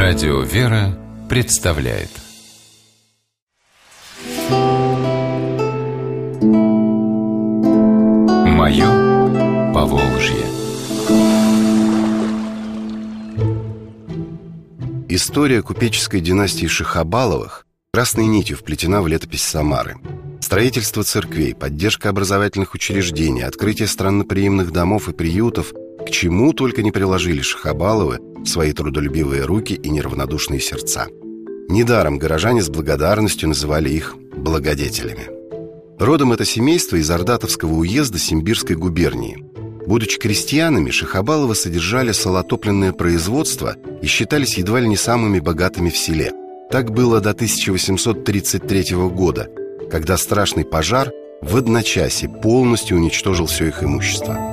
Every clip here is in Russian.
Радио «Вера» представляет «Мое Поволжье». История купеческой династии Шахабаловых красной нитью вплетена в летопись Самары. Строительство церквей, поддержка образовательных учреждений, открытие странноприимных домов и приютов, к чему только не приложили Шахабаловы свои трудолюбивые руки и неравнодушные сердца. Недаром горожане с благодарностью называли их благодетелями. Родом это семейство из Ордатовского уезда Симбирской губернии. Будучи крестьянами, Шахабаловы содержали солотопленное производство и считались едва ли не самыми богатыми в селе. Так было до 1833 года, когда страшный пожар в одночасье полностью уничтожил все их имущество.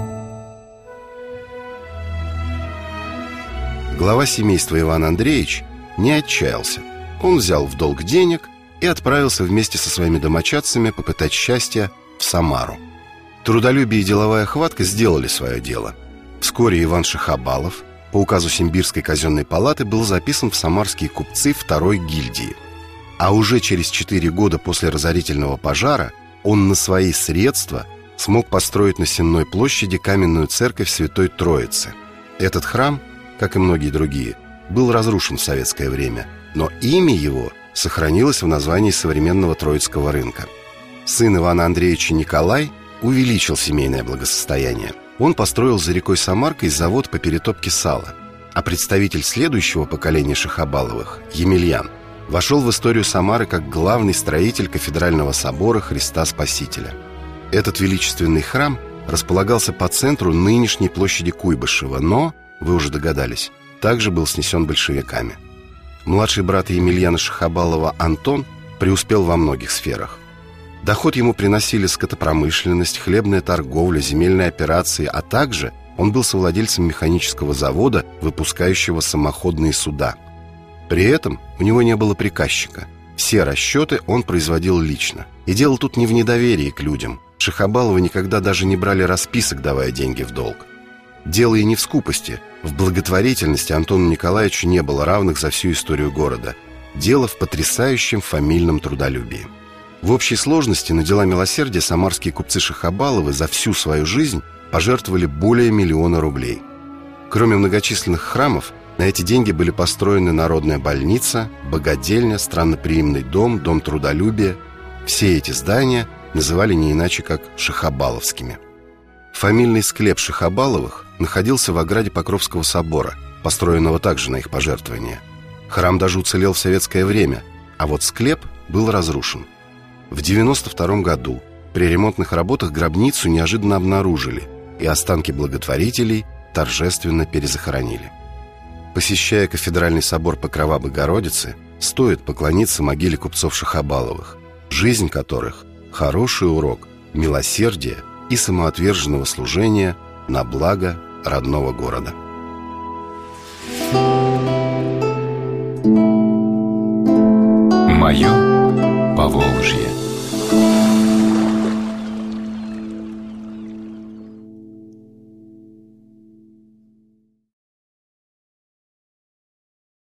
Глава семейства Иван Андреевич не отчаялся. Он взял в долг денег и отправился вместе со своими домочадцами попытать счастья в Самару. Трудолюбие и деловая хватка сделали свое дело. Вскоре Иван Шахабалов по указу Симбирской казенной палаты был записан в самарские купцы второй гильдии. А уже через 4 года после разорительного пожара он на свои средства смог построить на Сенной площади каменную церковь Святой Троицы. Этот храм, как и многие другие, был разрушен в советское время, но имя его сохранилось в названии современного Троицкого рынка. Сын Ивана Андреевича Николай увеличил семейное благосостояние. Он построил за рекой Самаркой завод по перетопке сала, а представитель следующего поколения Шахабаловых, Емельян, вошел в историю Самары как главный строитель кафедрального собора Христа Спасителя. Этот величественный храм располагался по центру нынешней площади Куйбышева, но, вы уже догадались, также был снесен большевиками. Младший брат Емельяна Шахабалова Антон преуспел во многих сферах. Доход ему приносили скотопромышленность, хлебная торговля, земельные операции, а также он был совладельцем механического завода, выпускающего самоходные суда. При этом у него не было приказчика. Все расчеты он производил лично. И дело тут не в недоверии к людям. Шахабаловы никогда даже не брали расписок, давая деньги в долг. Дело и не в скупости. В благотворительности Антону Николаевичу не было равных за всю историю города. Дело в потрясающем фамильном трудолюбии. В общей сложности на дела милосердия самарские купцы Шахабаловы за всю свою жизнь пожертвовали более 1 000 000 рублей. Кроме многочисленных храмов, на эти деньги были построены народная больница, богадельня, странноприимный дом, дом трудолюбия. Все эти здания называли не иначе, как шахабаловскими. Фамильный склеп Шахабаловых находился в ограде Покровского собора, построенного также на их пожертвования. Храм даже уцелел в советское время, а вот склеп был разрушен. В 1992 году при ремонтных работах гробницу неожиданно обнаружили, и останки благотворителей торжественно перезахоронили. Посещая кафедральный собор Покрова Богородицы, стоит поклониться могиле купцов Шахабаловых, жизнь которых – хороший урок милосердия и самоотверженного служения на благо родного города. Мое Поволжье.